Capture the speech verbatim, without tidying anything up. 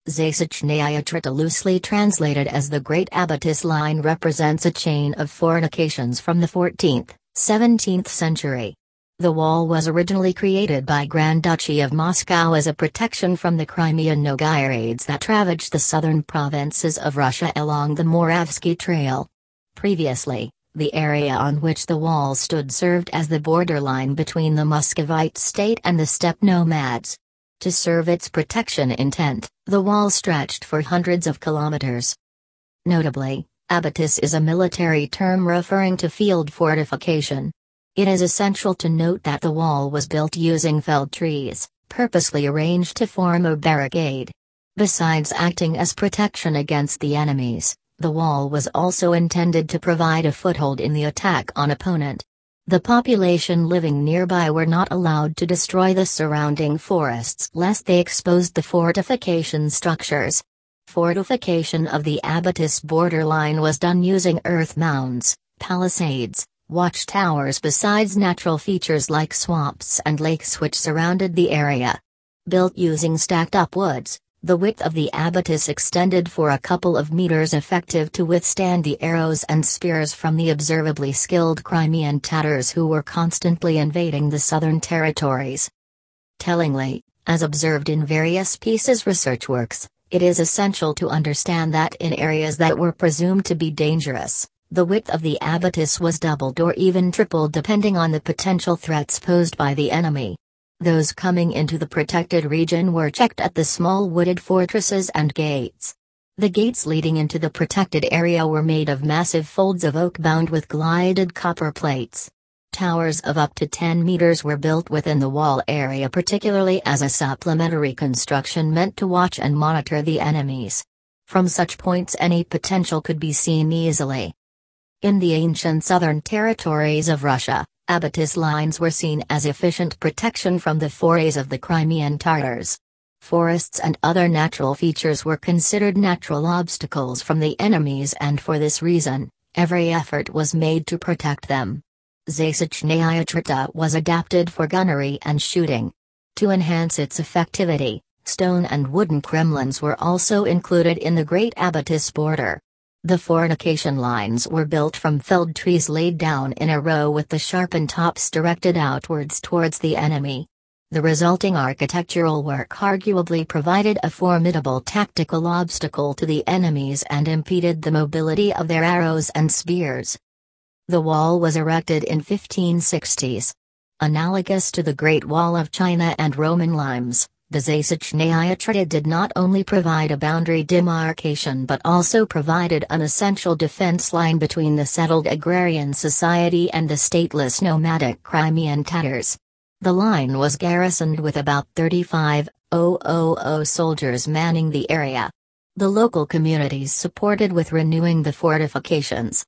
Zasichnaya Trita, loosely translated as the Great Abattis Line, represents a chain of fortifications from the fourteenth, seventeenth century. The wall was originally created by Grand Duchy of Moscow as a protection from the Crimean Novgorodians that ravaged the southern provinces of Russia along the Moravsky Trail. Previously, the area on which the wall stood served as the borderline between the Muscovite state and the steppe nomads. To serve its protection intent, the wall stretched for hundreds of kilometers. Notably, abattis is a military term referring to field fortification. It is essential to note that the wall was built using felled trees, purposely arranged to form a barricade. Besides acting as protection against the enemies, the wall was also intended to provide a foothold in the attack on opponent. The population living nearby were not allowed to destroy the surrounding forests lest they exposed the fortification structures. Fortification of the abattis borderline was done using earth mounds, palisades, watchtowers, besides natural features like swamps and lakes which surrounded the area. Built using stacked-up woods, the width of the abattis extended for a couple of meters, effective to withstand the arrows and spears from the observably skilled Crimean Tatars who were constantly invading the southern territories. Tellingly, as observed in various pieces research works, it is essential to understand that in areas that were presumed to be dangerous, the width of the abattis was doubled or even tripled depending on the potential threats posed by the enemy. Those coming into the protected region were checked at the small wooded fortresses and gates. The gates leading into the protected area were made of massive folds of oak bound with gilded copper plates. Towers of up to ten meters were built within the wall area, particularly as a supplementary construction meant to watch and monitor the enemies. From such points any potential could be seen easily. In the ancient southern territories of Russia, abattis lines were seen as efficient protection from the forays of the Crimean Tatars. Forests and other natural features were considered natural obstacles from the enemies, and for this reason, every effort was made to protect them. Zasichnaya Trita was adapted for gunnery and shooting. To enhance its effectivity, stone and wooden Kremlins were also included in the Great Abattis border. The fortification lines were built from felled trees laid down in a row with the sharpened tops directed outwards towards the enemy. The resulting architectural work arguably provided a formidable tactical obstacle to the enemies and impeded the mobility of their arrows and spears. The wall was erected in fifteen sixties. Analogous to the Great Wall of China and Roman limes, the Zasichnaya Trita did not only provide a boundary demarcation but also provided an essential defense line between the settled agrarian society and the stateless nomadic Crimean Tatars. The line was garrisoned with about thirty-five thousand soldiers manning the area. The local communities supported with renewing the fortifications.